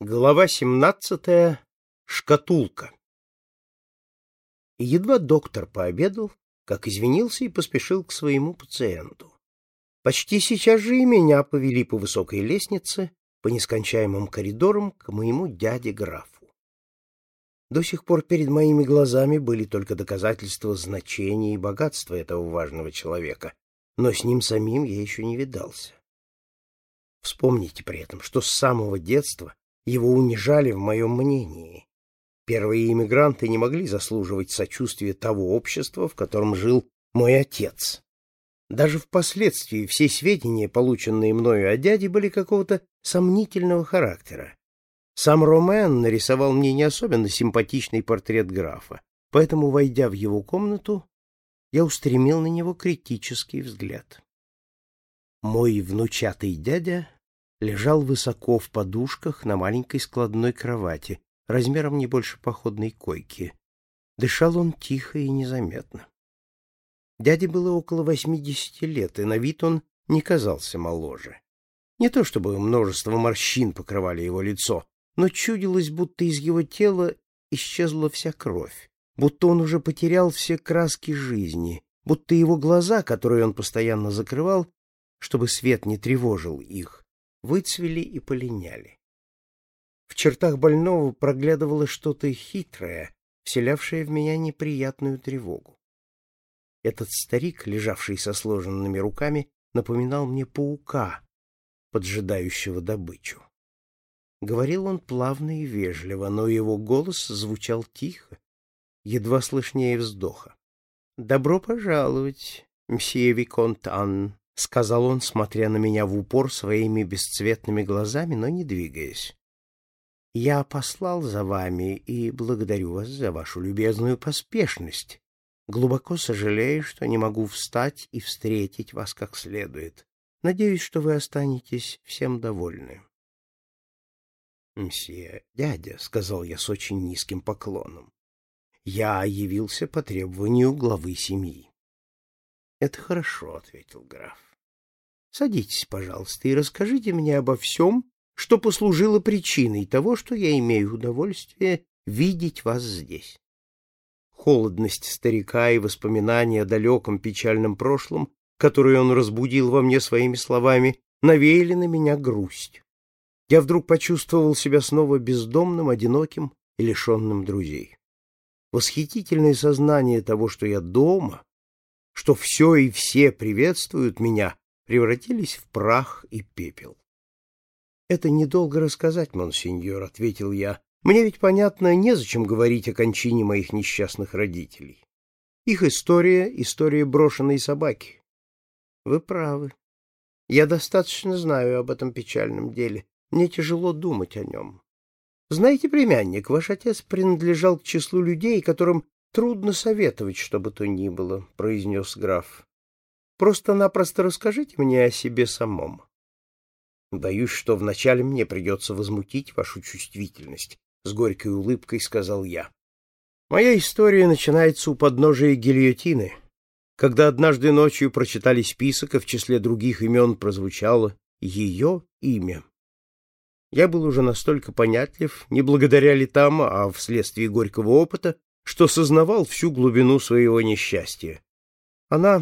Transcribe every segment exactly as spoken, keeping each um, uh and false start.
Глава семнадцатая. Шкатулка. Едва доктор пообедал, как извинился и поспешил к своему пациенту. Почти сейчас же и меня повели по высокой лестнице, по нескончаемым коридорам к моему дяде-графу. До сих пор перед моими глазами были только доказательства значения и богатства этого важного человека, но с ним самим я еще не видался. Вспомните при этом, что с самого детства его унижали в моем мнении. Первые иммигранты не могли заслуживать сочувствия того общества, в котором жил мой отец. Даже впоследствии все сведения, полученные мною о дяде, были какого-то сомнительного характера. Сам Ромен нарисовал мне не особенно симпатичный портрет графа, поэтому, войдя в его комнату, я устремил на него критический взгляд. Мой внучатый дядя лежал высоко в подушках на маленькой складной кровати, размером не больше походной койки. Дышал он тихо и незаметно. Дяде было около восьмидесяти лет, и на вид он не казался моложе. Не то чтобы множество морщин покрывали его лицо, но чудилось, будто из его тела исчезла вся кровь, будто он уже потерял все краски жизни, будто его глаза, которые он постоянно закрывал, чтобы свет не тревожил их, выцвели и полиняли. В чертах больного проглядывало что-то хитрое, вселявшее в меня неприятную тревогу. Этот старик, лежавший со сложенными руками, напоминал мне паука, поджидающего добычу. Говорил он плавно и вежливо, но его голос звучал тихо, едва слышнее вздоха. — Добро пожаловать, мсье Виконт Анн, — сказал он, смотря на меня в упор своими бесцветными глазами, но не двигаясь. — Я послал за вами и благодарю вас за вашу любезную поспешность. Глубоко сожалею, что не могу встать и встретить вас как следует. Надеюсь, что вы останетесь всем довольны. — Мсье, дядя, — сказал я с очень низким поклоном, — я явился по требованию главы семьи. — Это хорошо, — ответил граф. — Садитесь, пожалуйста, и расскажите мне обо всем, что послужило причиной того, что я имею удовольствие видеть вас здесь. Холодность старика и воспоминания о далеком печальном прошлом, которые он разбудил во мне своими словами, навеяли на меня грусть. Я вдруг почувствовал себя снова бездомным, одиноким и лишенным друзей. Восхитительное сознание того, что я дома, что все и все приветствуют меня, превратились в прах и пепел. — Это недолго рассказать, монсеньор, — ответил я. — Мне ведь, понятно, незачем говорить о кончине моих несчастных родителей. Их история — история брошенной собаки. Вы правы. Я достаточно знаю об этом печальном деле. Мне тяжело думать о нем. Знаете, племянник, ваш отец принадлежал к числу людей, которым трудно советовать, что бы то ни было, — произнес граф. Просто-напросто расскажите мне о себе самом. Боюсь, что вначале мне придется возмутить вашу чувствительность, — с горькой улыбкой сказал я. Моя история начинается у подножия гильотины, когда однажды ночью прочитали список, и в числе других имен прозвучало ее имя. Я был уже настолько понятлив, не благодаря летам, а вследствие горького опыта, что сознавал всю глубину своего несчастья. Она...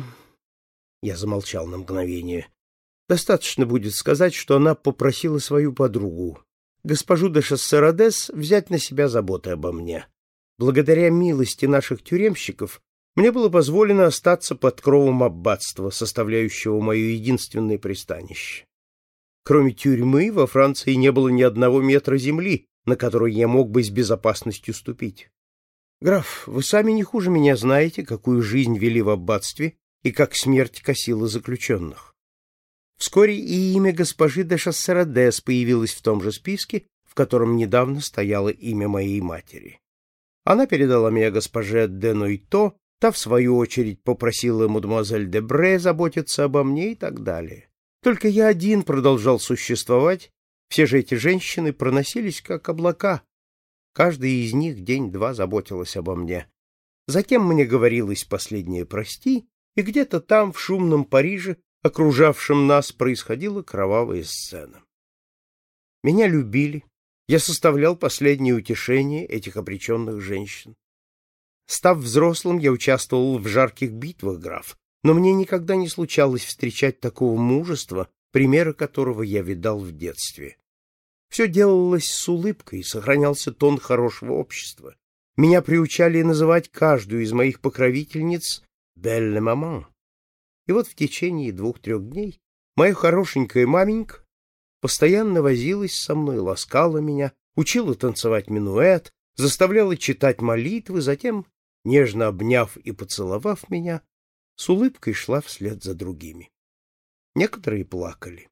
Я замолчал на мгновение. Достаточно будет сказать, что она попросила свою подругу, госпожу де Шассерадес, взять на себя заботы обо мне. Благодаря милости наших тюремщиков мне было позволено остаться под кровом аббатства, составляющего мое единственное пристанище. Кроме тюрьмы, во Франции не было ни одного метра земли, на который я мог бы с безопасностью ступить. Граф, вы сами не хуже меня знаете, какую жизнь вели в аббатстве и как смерть косила заключенных. Вскоре и имя госпожи де Шассерадес появилось в том же списке, в котором недавно стояло имя моей матери. Она передала меня госпоже де Нойто, та, в свою очередь, попросила мадемуазель де Бре заботиться обо мне и так далее. Только я один продолжал существовать, все же эти женщины проносились как облака. Каждая из них день-два заботилась обо мне. Затем мне говорилось последнее «прости», и где-то там, в шумном Париже, окружавшем нас, происходила кровавая сцена. Меня любили, Я составлял последнее утешение этих обреченных женщин. Став взрослым, я участвовал в жарких битвах, граф, но мне никогда не случалось встречать такого мужества, примеры которого я видал в детстве. Все делалось с улыбкой, сохранялся тон хорошего общества. Меня приучали называть каждую из моих покровительниц «Белле маман». И вот в течение двух-трех дней моя хорошенькая маменька постоянно возилась со мной, ласкала меня, учила танцевать минуэт, заставляла читать молитвы, затем, нежно обняв и поцеловав меня, с улыбкой шла вслед за другими. Некоторые плакали.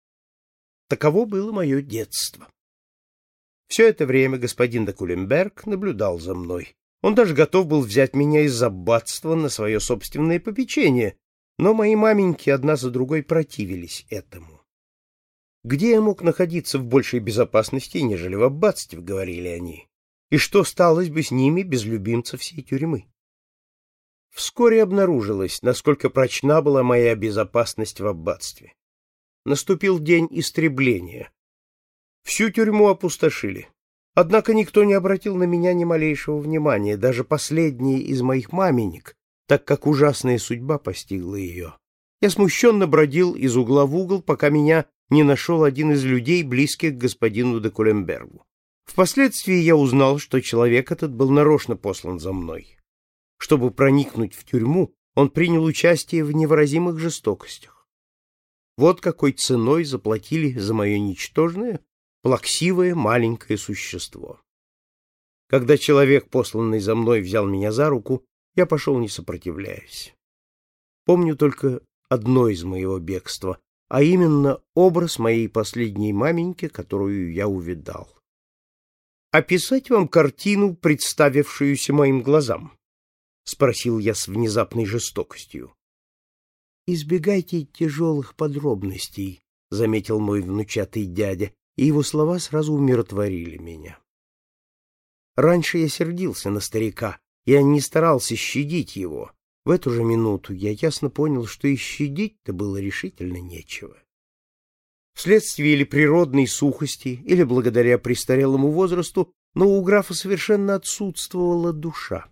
Таково было мое детство. Все это время господин де Кулемберг наблюдал за мной. Он даже готов был взять меня из аббатства на свое собственное попечение, но мои маменьки одна за другой противились этому. Где я мог находиться в большей безопасности, нежели в аббатстве, говорили они, и что сталось бы с ними без любимца всей тюрьмы? Вскоре обнаружилось, насколько прочна была моя безопасность в аббатстве. Наступил день истребления. Всю тюрьму опустошили. Однако никто не обратил на меня ни малейшего внимания, даже последняя из моих маменек, так как ужасная судьба постигла ее. Я смущенно бродил из угла в угол, пока меня не нашел один из людей, близких к господину де Кулембергу. Впоследствии я узнал, что человек этот был нарочно послан за мной. Чтобы проникнуть в тюрьму, он принял участие в невыразимых жестокостях. Вот какой ценой заплатили за мое ничтожное, плаксивое маленькое существо. Когда человек, посланный за мной, взял меня за руку, я пошел, не сопротивляясь. Помню только одно из моего бегства, а именно образ моей последней маменьки, которую я увидал. «Описать вам картину, представившуюся моим глазам?» — спросил я с внезапной жестокостью. «Избегайте тяжелых подробностей», — заметил мой внучатый дядя, и его слова сразу умиротворили меня. Раньше я сердился на старика, я не старался щадить его. В эту же минуту я ясно понял, что и щадить-то было решительно нечего. Вследствие или природной сухости, или благодаря престарелому возрасту, но у графа совершенно отсутствовала душа.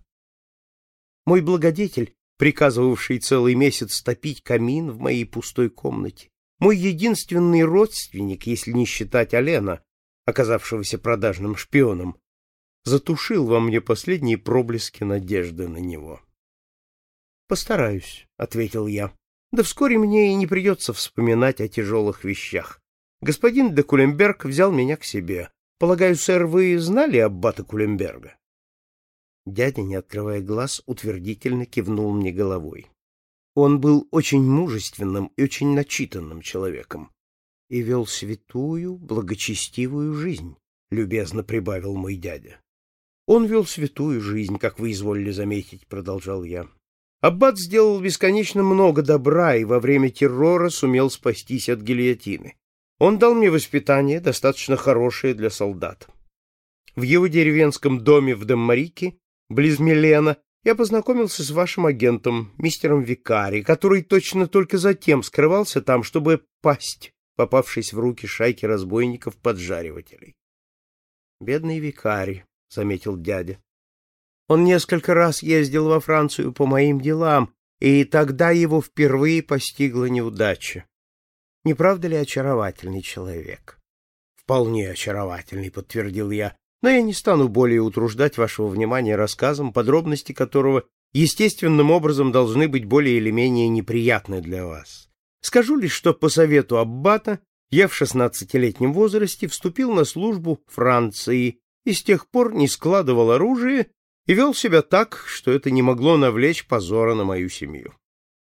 Мой благодетель, приказывавший целый месяц топить камин в моей пустой комнате, мой единственный родственник, если не считать Алена, оказавшегося продажным шпионом, затушил во мне последние проблески надежды на него. «Постараюсь», — ответил я. «Да вскоре мне и не придется вспоминать о тяжелых вещах. Господин де Кулемберг взял меня к себе. Полагаю, сэр, вы знали аббата Кулемберга?» Дядя, не открывая глаз, утвердительно кивнул мне головой. Он был очень мужественным и очень начитанным человеком и вел святую, благочестивую жизнь, — любезно прибавил мой дядя. Он вел святую жизнь, как вы изволили заметить, — продолжал я. Аббат сделал бесконечно много добра и во время террора сумел спастись от гильотины. Он дал мне воспитание, достаточно хорошее для солдат. В его деревенском доме в Даммарике, близ Милена, я познакомился с вашим агентом, мистером Викари, который точно только затем скрывался там, чтобы пасть, попавшись в руки шайки разбойников-поджаривателей. «Бедный Викари», — заметил дядя. «Он несколько раз ездил во Францию по моим делам, и тогда его впервые постигла неудача. Не правда ли очаровательный человек?» «Вполне очаровательный», — подтвердил я. «Но я не стану более утруждать вашего внимания рассказом, подробности которого естественным образом должны быть более или менее неприятны для вас. Скажу лишь, что по совету аббата я в шестнадцатилетнем возрасте вступил на службу Франции и с тех пор не складывал оружие и вел себя так, что это не могло навлечь позора на мою семью».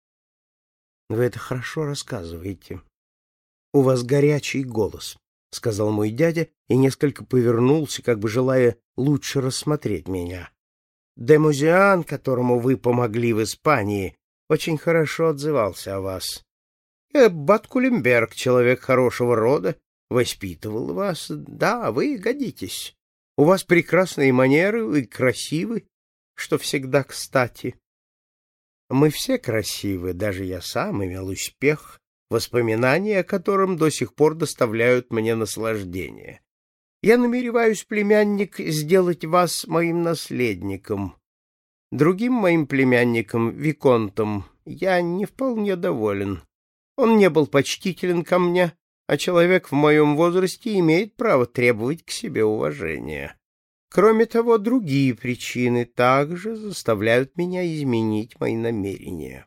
«Вы это хорошо рассказываете. У вас горячий голос», — сказал мой дядя и несколько повернулся, как бы желая лучше рассмотреть меня. «Демузиан, которому вы помогли в Испании, очень хорошо отзывался о вас. И аббат Кулемберг, человек хорошего рода, воспитывал вас. Да, вы годитесь. У вас прекрасные манеры и красивы, что всегда кстати. Мы все красивы, даже я сам имел успех, воспоминания о котором до сих пор доставляют мне наслаждение. Я намереваюсь, племянник, сделать вас моим наследником. Другим моим племянником, виконтом, я не вполне доволен. Он не был почтителен ко мне, а человек в моем возрасте имеет право требовать к себе уважения. Кроме того, другие причины также заставляют меня изменить мои намерения.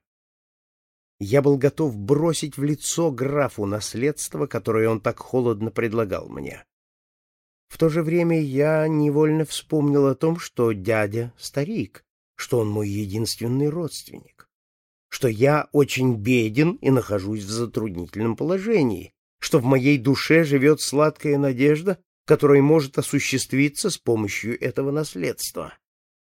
Я был готов бросить в лицо графу наследство, которое он так холодно предлагал мне. В то же время я невольно вспомнил о том, что дядя старик, что он мой единственный родственник, что я очень беден и нахожусь в затруднительном положении, что в моей душе живет сладкая надежда, которая может осуществиться с помощью этого наследства.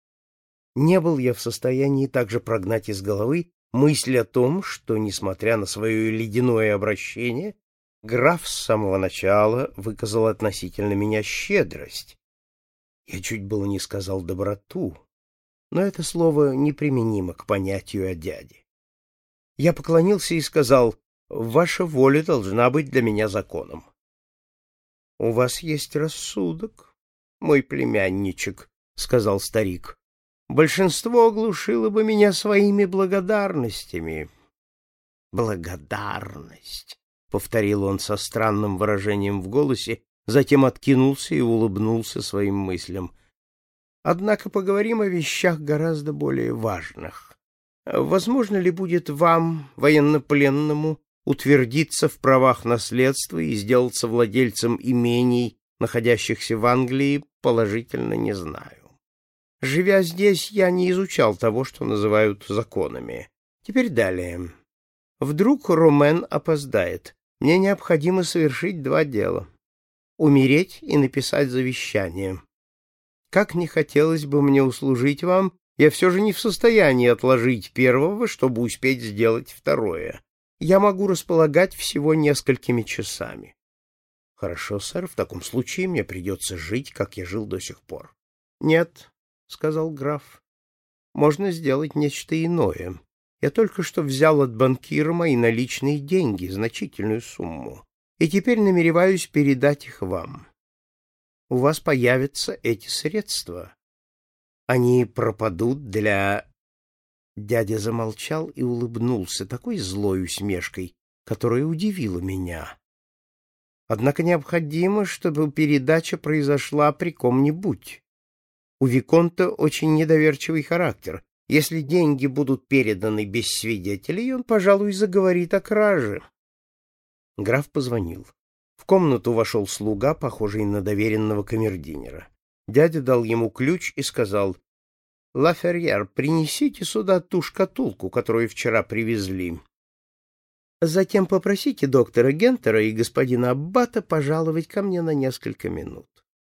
Не был я в состоянии также прогнать из головы мысль о том, что, несмотря на свое ледяное обращение, граф с самого начала выказал относительно меня щедрость. Я чуть было не сказал доброту, но это слово неприменимо к понятию о дяде. Я поклонился и сказал: «Ваша воля должна быть для меня законом». «У вас есть рассудок, мой племянничек», — сказал старик. «Большинство оглушило бы меня своими благодарностями». «Благодарность», — повторил он со странным выражением в голосе, затем откинулся и улыбнулся своим мыслям. «Однако поговорим о вещах гораздо более важных. Возможно ли будет вам, военнопленному, утвердиться в правах наследства и сделаться владельцем имений, находящихся в Англии, положительно не знаю. Живя здесь, я не изучал того, что называют законами. Теперь далее. Вдруг Ромен опоздает. Мне необходимо совершить два дела. Умереть и написать завещание. Как не хотелось бы мне услужить вам, я все же не в состоянии отложить первого, чтобы успеть сделать второе. Я могу располагать всего несколькими часами. — Хорошо, сэр, в таком случае мне придется жить, как я жил до сих пор. — Нет, — сказал граф, — можно сделать нечто иное. Я только что взял от банкира мои наличные деньги, значительную сумму, и теперь намереваюсь передать их вам. У вас появятся эти средства. Они пропадут для... Дядя замолчал и улыбнулся такой злой усмешкой, которая удивила меня. Однако необходимо, чтобы передача произошла при ком-нибудь. У виконта очень недоверчивый характер. Если деньги будут переданы без свидетелей, он, пожалуй, заговорит о краже. Граф позвонил. В комнату вошел слуга, похожий на доверенного камердинера. Дядя дал ему ключ и сказал: «Ла Ферьер, принесите сюда ту шкатулку, которую вчера привезли. Затем попросите доктора Гентера и господина Аббата пожаловать ко мне на несколько минут».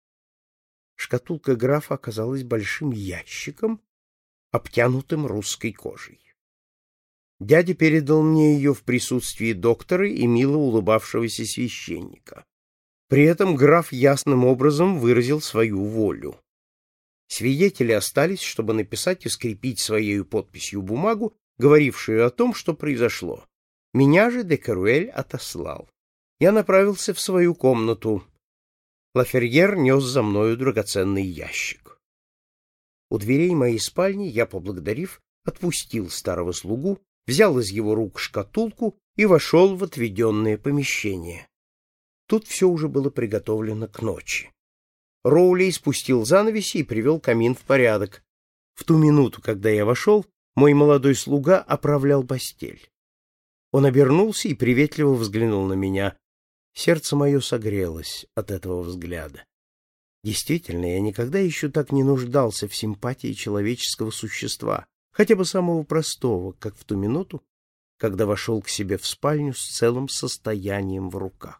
Шкатулка графа оказалась большим ящиком, обтянутым русской кожей. Дядя передал мне ее в присутствии доктора и мило улыбавшегося священника. При этом граф ясным образом выразил свою волю. Свидетели остались, чтобы написать и скрепить своей подписью бумагу, говорившую о том, что произошло. Меня же де Керуэль отослал. Я направился в свою комнату. Ла Ферьер нес за мною драгоценный ящик. У дверей моей спальни я, поблагодарив, отпустил старого слугу, взял из его рук шкатулку и вошел в отведенное помещение. Тут все уже было приготовлено к ночи. Роулей спустил занавеси и привел камин в порядок. В ту минуту, когда я вошел, мой молодой слуга оправлял постель. Он обернулся и приветливо взглянул на меня. Сердце мое согрелось от этого взгляда. Действительно, я никогда еще так не нуждался в симпатии человеческого существа, хотя бы самого простого, как в ту минуту, когда вошел к себе в спальню с целым состоянием в руках.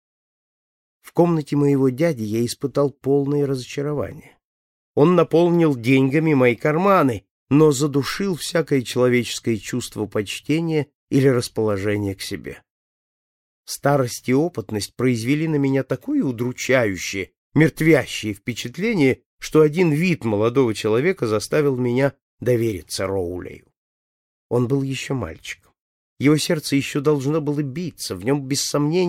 В комнате моего дяди я испытал полное разочарование. Он наполнил деньгами мои карманы, но задушил всякое человеческое чувство почтения или расположения к себе. Старость и опытность произвели на меня такое удручающее, мертвящее впечатление, что один вид молодого человека заставил меня довериться Роулею. Он был еще мальчиком. Его сердце еще должно было биться, в нем, без сомнения,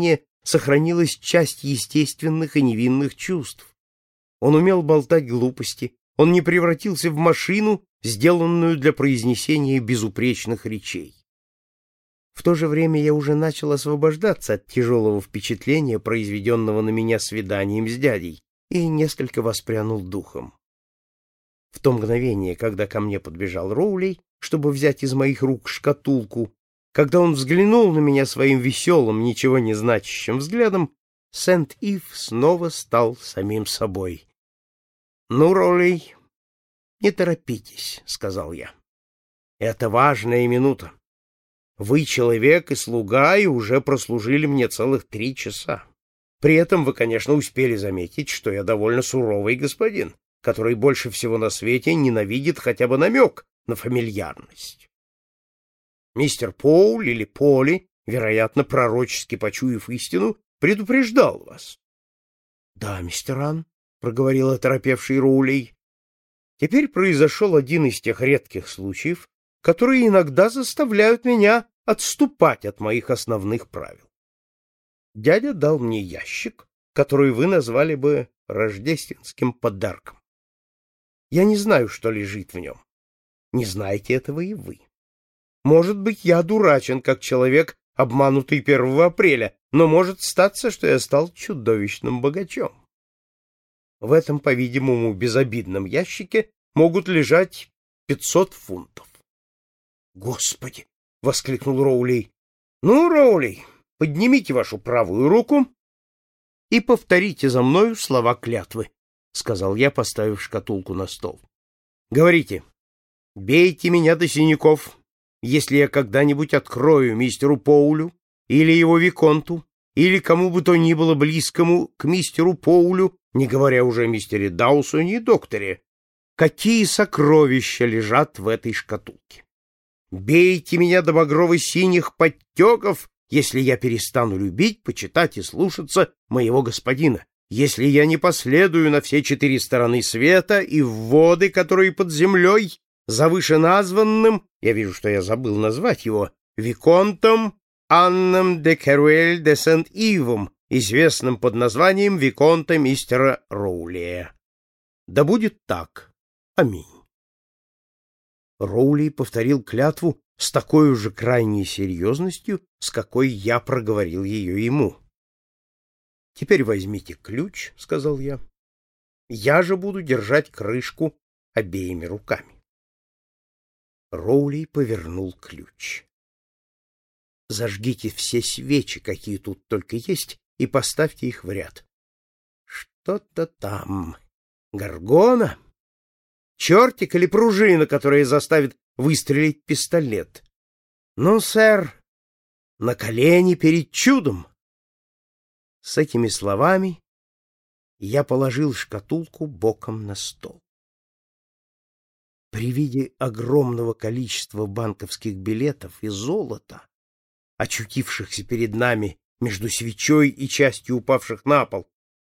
сохранилась часть естественных и невинных чувств. Он умел болтать глупости, он не превратился в машину, сделанную для произнесения безупречных речей. В то же время я уже начал освобождаться от тяжелого впечатления, произведенного на меня свиданием с дядей, и несколько воспрянул духом. В то мгновение, когда ко мне подбежал Роулей, чтобы взять из моих рук шкатулку, когда он взглянул на меня своим веселым, ничего не значащим взглядом, Сент-Ив снова стал самим собой. — Ну, Роулей, не торопитесь, — сказал я. — Это важная минута. Вы человек и слуга, и уже прослужили мне целых три часа. При этом вы, конечно, успели заметить, что я довольно суровый господин, который больше всего на свете ненавидит хотя бы намек на фамильярность. Мистер Поуль или Поли, вероятно, пророчески почуяв истину, предупреждал вас. — Да, мистер Ан, — проговорил оторопевший Роулей. Теперь произошел один из тех редких случаев, которые иногда заставляют меня отступать от моих основных правил. Дядя дал мне ящик, который вы назвали бы рождественским подарком. Я не знаю, что лежит в нем. Не знаете этого и вы. Может быть, я дурачен, как человек, обманутый первого апреля, но может статься, что я стал чудовищным богачом. В этом, по-видимому, безобидном ящике могут лежать пятьсот фунтов. — Господи! — воскликнул Роулей. — Ну, Роулей, поднимите вашу правую руку и повторите за мною слова клятвы, — сказал я, поставив шкатулку на стол. — Говорите: бейте меня до синяков, если я когда-нибудь открою мистеру Поулю или его виконту, или кому бы то ни было близкому к мистеру Поулю, не говоря уже о мистере Даусоне и докторе, какие сокровища лежат в этой шкатулке. Бейте меня до багрово-синих подтеков, если я перестану любить, почитать и слушаться моего господина, если я не последую на все четыре стороны света и в воды, которые под землей, за вышеназванным, я вижу, что я забыл назвать его, виконтом Анном де Керуэль де Сент-Ивом, известным под названием виконта мистера Роулея. Да будет так. Аминь. Роулей повторил клятву с такой же крайней серьезностью, с какой я проговорил ее ему. — Теперь возьмите ключ, — сказал я. — Я же буду держать крышку обеими руками. Роулей повернул ключ. — Зажгите все свечи, какие тут только есть, и поставьте их в ряд. Что-то там. Горгона? Чертик или пружина, которая заставит выстрелить пистолет? Ну, сэр, на колени перед чудом. С этими словами я положил шкатулку боком на стол. При виде огромного количества банковских билетов и золота, очутившихся перед нами между свечой и частью упавших на пол,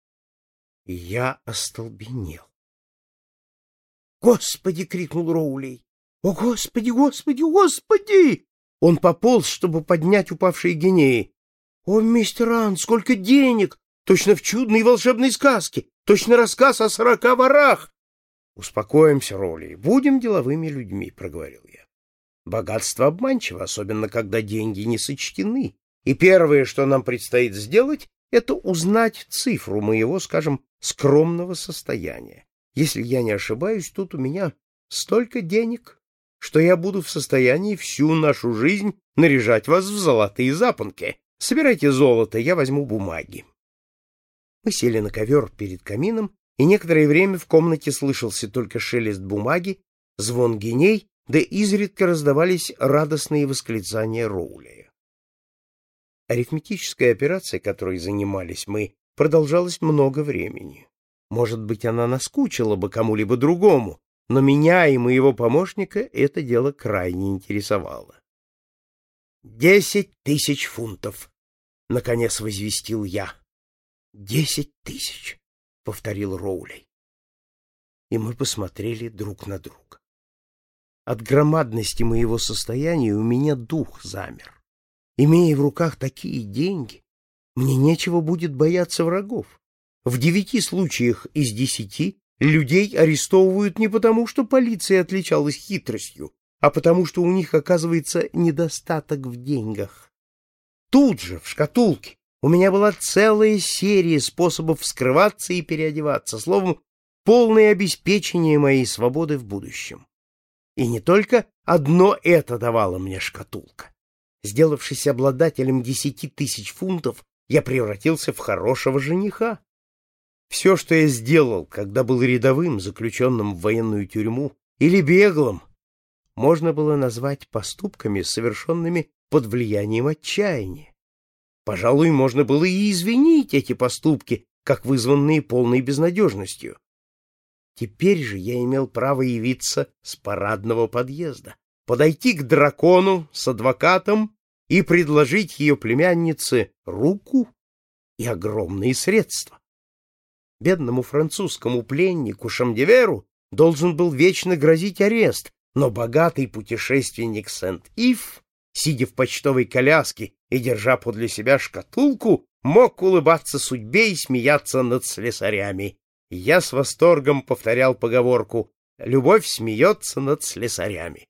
я остолбенел. «Господи!» — крикнул Роулей. «О, Господи, Господи, Господи!» Он пополз, чтобы поднять упавшие гинеи. «О, мистер Ан, сколько денег! Точно в чудной и волшебной сказке! Точно рассказ о сорока ворах!» «Успокоимся, Роулей, будем деловыми людьми», — проговорил я. «Богатство обманчиво, особенно когда деньги не сочтены, и первое, что нам предстоит сделать, это узнать цифру моего, скажем, скромного состояния. Если я не ошибаюсь, тут у меня столько денег, что я буду в состоянии всю нашу жизнь наряжать вас в золотые запонки. Собирайте золото, я возьму бумаги». Мы сели на ковер перед камином, и некоторое время в комнате слышался только шелест бумаги, звон гиней, да изредка раздавались радостные восклицания Роулея. Арифметическая операция, которой занимались мы, продолжалась много времени. Может быть, она наскучила бы кому-либо другому, но меня и моего помощника это дело крайне интересовало. «Десять тысяч фунтов!» — наконец возвестил я. «Десять тысяч!» — повторил Роулей. И мы посмотрели друг на друга. От громадности моего состояния у меня дух замер. Имея в руках такие деньги, Мне нечего будет бояться врагов. В девяти случаях из десяти людей арестовывают не потому, что полиция отличалась хитростью, а потому, что у них оказывается недостаток в деньгах. Тут же, в шкатулке, у меня была целая серия способов скрываться и переодеваться, словом, полное обеспечение моей свободы в будущем. И не только одно это давала мне шкатулка. Сделавшись обладателем десяти тысяч фунтов, я превратился в хорошего жениха. Все, что я сделал, когда был рядовым, заключенным в военную тюрьму, или беглым, можно было назвать поступками, совершенными под влиянием отчаяния. Пожалуй, можно было и извинить эти поступки, как вызванные полной безнадежностью. Теперь же я имел право явиться с парадного подъезда, подойти к дракону с адвокатом и предложить ее племяннице руку и огромные средства. Бедному французскому пленнику Шамдеверу должен был вечно грозить арест, но богатый путешественник Сент-Ив, сидя в почтовой коляске и держа подле себя шкатулку, мог улыбаться судьбе и смеяться над слесарями. Я с восторгом повторял поговорку «Любовь смеется над слесарями».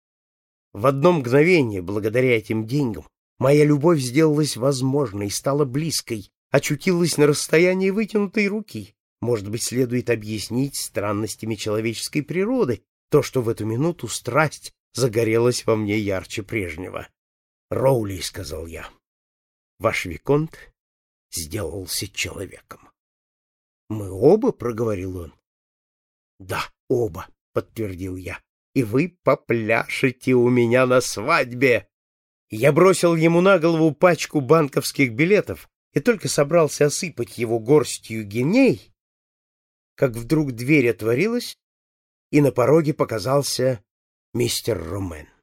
В одно мгновение, благодаря этим деньгам, моя любовь сделалась возможной, стала близкой, очутилась на расстоянии вытянутой руки. Может быть, следует объяснить странностями человеческой природы то, что в эту минуту страсть загорелась во мне ярче прежнего. «Роули», — сказал я, — «ваш виконт сделался человеком». «Мы оба?» — проговорил он. «Да, оба», — подтвердил я, — «и вы попляшете у меня на свадьбе». Я бросил ему на голову пачку банковских билетов и только собрался осыпать его горстью гиней, как вдруг дверь отворилась, и на пороге показался мистер Ромен.